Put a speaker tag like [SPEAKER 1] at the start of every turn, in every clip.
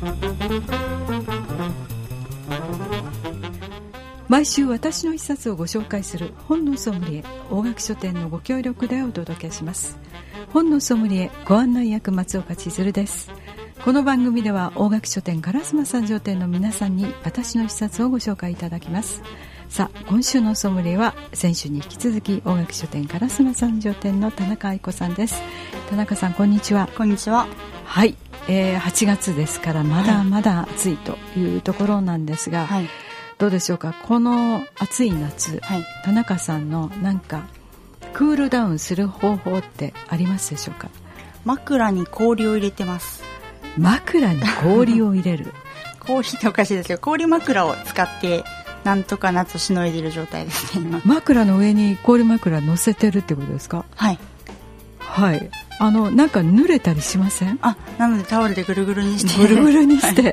[SPEAKER 1] 毎週私の一冊をご紹介する本のソムリエ、大垣書店のご協力でお届けします。本のソムリエご案内役、松岡千鶴です。この番組では大垣書店烏丸三条店の皆さんに私の一冊をご紹介いただきます。さあ、今週のソムリエは先週に引き続き大垣書店烏丸三条店の田中愛子さんです。田中さん、こんにちは。
[SPEAKER 2] こんにちは。
[SPEAKER 1] はい、8月ですからまだまだ暑いというところなんですが、はい、どうでしょうか。この暑い夏、はい、田中さんのなんかクールダウンする方法ってありますでしょうか。
[SPEAKER 2] 枕に氷を入れてます。
[SPEAKER 1] 枕に氷を入れる
[SPEAKER 2] 氷っておかしいですけど、氷枕を使ってなんとか夏をしのいでいる状態ですね、今。
[SPEAKER 1] 枕の上に氷枕乗せてるってことですか。
[SPEAKER 2] はい
[SPEAKER 1] はい。なんか濡れたりしません？
[SPEAKER 2] なのでタオルでぐるぐるにして
[SPEAKER 1] ぐるぐるにして、はい、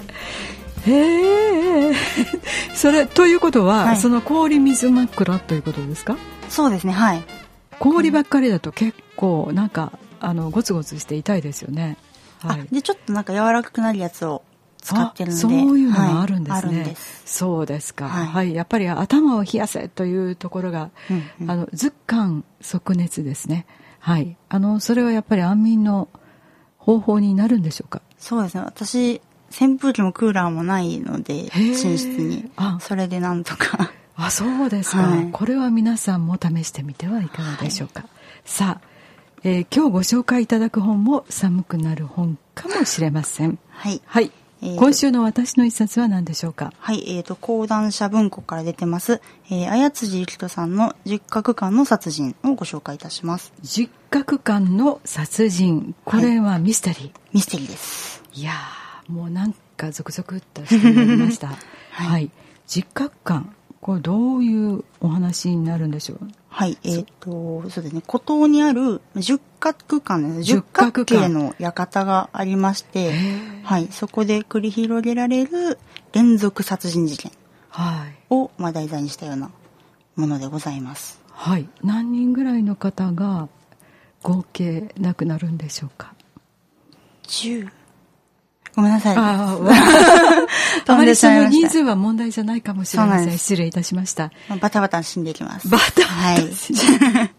[SPEAKER 1] それということは、はい、その氷水枕ということですか。
[SPEAKER 2] そうですね、はい。
[SPEAKER 1] 氷ばっかりだと結構なんかゴツゴツして痛いですよね。はい、
[SPEAKER 2] でちょっとなんか柔らかくなるやつを使ってるので。
[SPEAKER 1] そういうのがあるんですね。
[SPEAKER 2] はい、あるんです。
[SPEAKER 1] そうですか。はい、はい、やっぱり頭を冷やせというところが、舌寒即熱ですね。はい。それはやっぱり安眠の方法になるんでしょうか。
[SPEAKER 2] そうですね。私扇風機もクーラーもないので寝室に、それでなんとか。
[SPEAKER 1] そうですか、はい。これは皆さんも試してみてはいかがでしょうか。はい、さあ、今日ご紹介いただく本も寒くなる本かもしれません。はい。はい。今週の私の一冊は何でしょうか。
[SPEAKER 2] はい。講談社文庫から出てます、綾辻ゆきとさんの十角館の殺人をご紹介いたします。
[SPEAKER 1] 十角館の殺人。これはミステリー。
[SPEAKER 2] ミステリーです。
[SPEAKER 1] いやー、もうなんかゾクゾクっとしてまいりました。はい。はい。十角館。これどういうお話になるんでしょう。
[SPEAKER 2] はい。そうですね。孤島にある十角館です。十角形の館がありまして、はい。そこで繰り広げられる連続殺人事件を、題材にしたようなものでございます。
[SPEAKER 1] はい。何人ぐらいの方が合計亡くなるんでしょうか。
[SPEAKER 2] 10。ごめんなさい。
[SPEAKER 1] あまりその人数は問題じゃないかもしれません。失礼いたしました。
[SPEAKER 2] バタバタ死んでいきます。
[SPEAKER 1] バタバタ死んでいきます。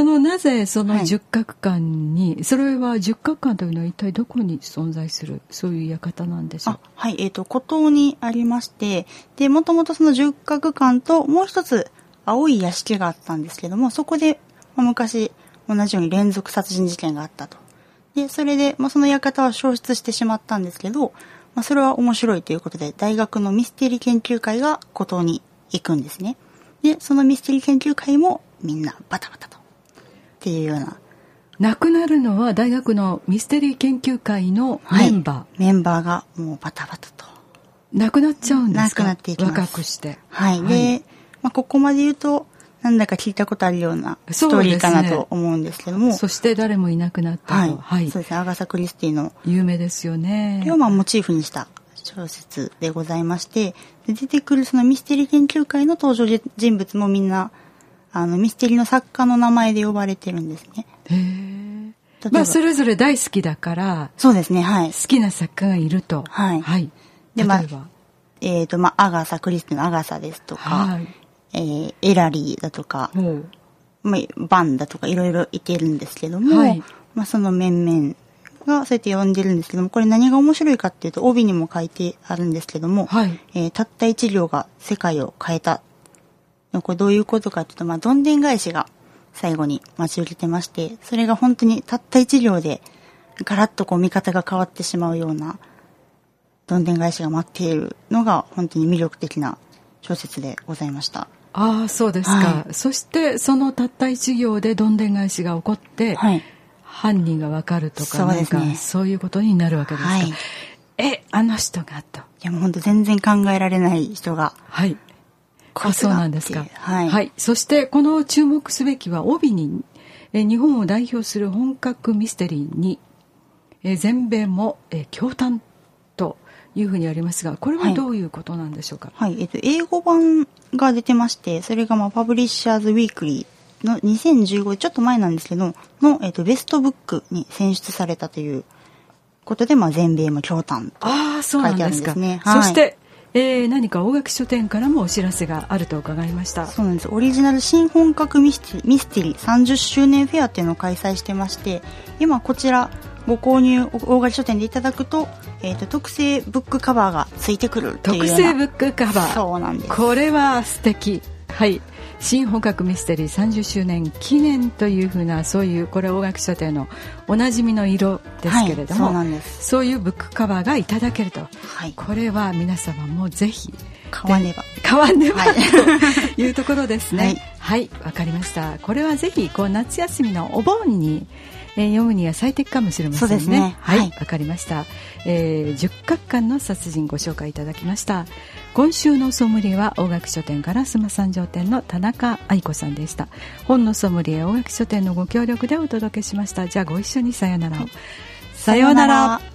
[SPEAKER 1] なぜその十角館に、それは十角館というのは一体どこに存在するそういう館なんでしょう。
[SPEAKER 2] はい。孤島にありまして、で、もともとその十角館ともう一つ青い屋敷があったんですけども、そこで、昔同じように連続殺人事件があったと。で、それで、その館は消失してしまったんですけど、それは面白いということで、大学のミステリー研究会が孤島に行くんですね。で、そのミステリー研究会もみんなバタバタと。っていうような。
[SPEAKER 1] 亡くなるのは大学のミステリー研究会のメンバー。はい、
[SPEAKER 2] メンバーがもうバタバタと。
[SPEAKER 1] 亡くなっちゃうんですか。
[SPEAKER 2] 亡くなっていきます。
[SPEAKER 1] 若くして。
[SPEAKER 2] はい。で、ここまで言うと、なんだか聞いたことあるようなストーリーかなと思うんですけども。
[SPEAKER 1] そして誰もいなくなったと。
[SPEAKER 2] はい。そうですね。アガサ・クリスティの。
[SPEAKER 1] 有名ですよね。
[SPEAKER 2] をモチーフにした小説でございまして、で出てくるそのミステリー研究会の登場人物もみんな、ミステリーの作家の名前で呼ばれてるんですね。
[SPEAKER 1] へー。それぞれ大好きだから。
[SPEAKER 2] そうですね。はい。
[SPEAKER 1] 好きな作家がいると。
[SPEAKER 2] はい。
[SPEAKER 1] はい。
[SPEAKER 2] で、アガサ・クリスティのアガサですとか。はい。エラリーだとか、バンだとかいろいろいてるんですけども、はい、その面々がそうやって呼んでるんですけども、これ何が面白いかっていうと、帯にも書いてあるんですけども、はい、たった一行が世界を変えた。これどういうことかっていうと、どんでん返しが最後に待ち受けてまして、それが本当にたった一行でガラッと見方が変わってしまうような、どんでん返しが待っているのが本当に魅力的な小説でございました。
[SPEAKER 1] そうですか、はい、そしてそのたった一行でどんでん返しが起こって、はい、犯人がわかるとか、なんかそういうことになるわけですか。はい、あの人がと。
[SPEAKER 2] いやもう本当全然考えられない人が。
[SPEAKER 1] はい。そうなんですか。はい。はい。そしてこの注目すべきは帯に、日本を代表する本格ミステリーに、全米も、驚嘆というふうにありますが、これはどういうことなんでしょうか。
[SPEAKER 2] はい。英語版が出てまして、それがパブリッシャーズウィークリーの2015、ちょっと前なんですけど、の、ベストブックに選出されたということで、全米も驚嘆と書いてあるんですね。
[SPEAKER 1] そして、何か大垣書店からもお知らせがあると伺いました。
[SPEAKER 2] そうなんです。オリジナル新本格ミステリー30周年フェアっていうのを開催してまして、今こちらご購入大垣書店でいただくと、特製ブックカバーがついてくるっていうような。
[SPEAKER 1] 特製ブックカバー。
[SPEAKER 2] そうなんです。
[SPEAKER 1] これは素敵。はい。新本格ミステリー30周年記念というふうな、そういう、これ大垣書店のおなじみの色ですけれども、
[SPEAKER 2] そうなんです。
[SPEAKER 1] そういうブックカバーがいただけると。
[SPEAKER 2] はい。
[SPEAKER 1] これは皆様もぜひ
[SPEAKER 2] 買わねば
[SPEAKER 1] というところですね。はい、わかりました。これはぜひ夏休みのお盆に読むには最適かもしれませんね。
[SPEAKER 2] そうですね。
[SPEAKER 1] はい、わかりました。10巻間の殺人ご紹介いただきました。今週のソムリエは大垣書店から須磨三条店の田中愛子さんでした。本のソムリエ大垣書店のご協力でお届けしました。じゃあご一緒にさよならを。さよなら。